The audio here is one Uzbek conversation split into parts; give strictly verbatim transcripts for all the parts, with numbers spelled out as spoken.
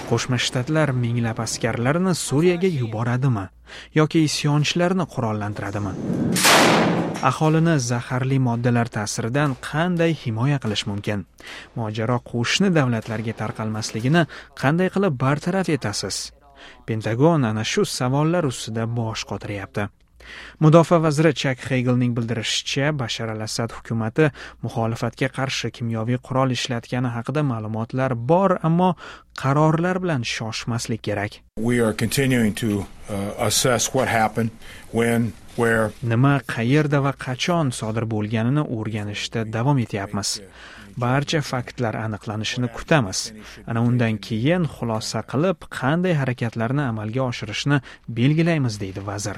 Qo'shma Shtatlar minglab askarlarini Suriyaga yuboradimi yoki isyonchilarni qurollantiradimi? Aholini zaharli moddalar ta'siridan qanday himoya qilish mumkin? Mojaro qo'shni davlatlarga tarqalmasligini qanday qilib bartaraf etasiz? Pentagon ana shu savollar ustida bosh qotiryapti. Mudofaa vaziri Chak Hegelning bildirishicha, Bashar al-Assad hukumati muxolifatga qarshi kimyoviy qurol ishlatgani haqida ma'lumotlar bor, ammo qarorlar bilan shoshmaslik kerak. We are continuing to uh, assess what happened, when, where. Nima, qayerda va qachon sodir bo'lganini o'rganishda davom etyapmiz. Barcha faktlar aniqlanishini kutamiz. Ana undan keyin xulosa qilib, qanday harakatlarni amalga oshirishni belgilaymiz, deydi vazir.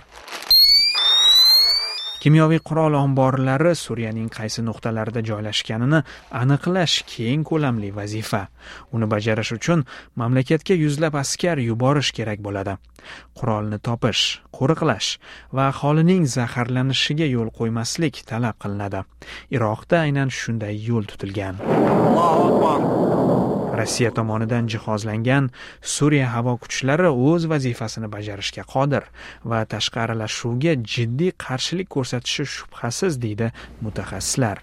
Kimyoviy qurol omborlari Suriyaning qaysi nuqtalarida joylashganini aniqlash keng ko'lamli vazifa. Uni bajarish uchun mamlakatga yuzlab askar yuborish kerak bo'ladi. Qurolni topish, qo'riqlash va aholining zaharlanishiga yo'l qo'ymaslik talab qilinadi. Iroqda aynan shunday yo'l tutilgan. Rossiya tomonidan jihozlangan Suriya havo kuchlari o'z vazifasini bajarishga qodir va tashqi aralashuvga jiddiy qarshilik ko'rsatishi shubhasiz, deydi mutaxassislar.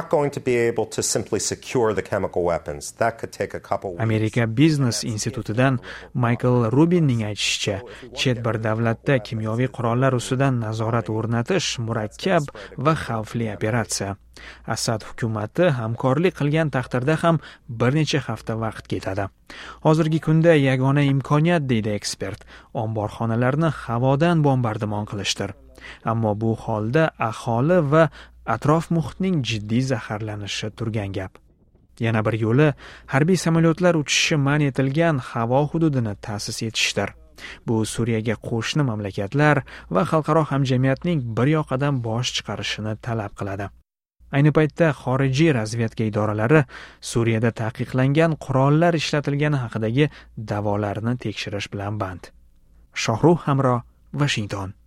Amerika Biznes institutidan Michael Rubinning aytishicha, chet bir davlatda kimyoviy qurollar ustidan nazorat o'rnatish murakkab va xavfli operatsiya. Assad hukumati hamkorlik qilgan taqdirda ham bir necha hafta vaqt ketadi. Hozirgi kunda yagona imkoniyat, deydi ekspert, omborxonalarni havodan bombardimon qilishdir. Ammo bu holda aholi va atrof muhitning jiddiy zaharlanishi turgan gap. Yana bir yo'li harbiy samolyotlar uchishi man etilgan havo hududini ta'sis etishdir. Bu Suriyaga qo'shni mamlakatlar va xalqaro hamjamiyatning bir yoqadan bosh chiqarishini talab qiladi. Ayni paytda xorijiy razvedka idoralari Suriyada taqiqlangan qurollar ishlatilgani haqidagi da'volarni tekshirish bilan band. Shohruh Hamro, Washington.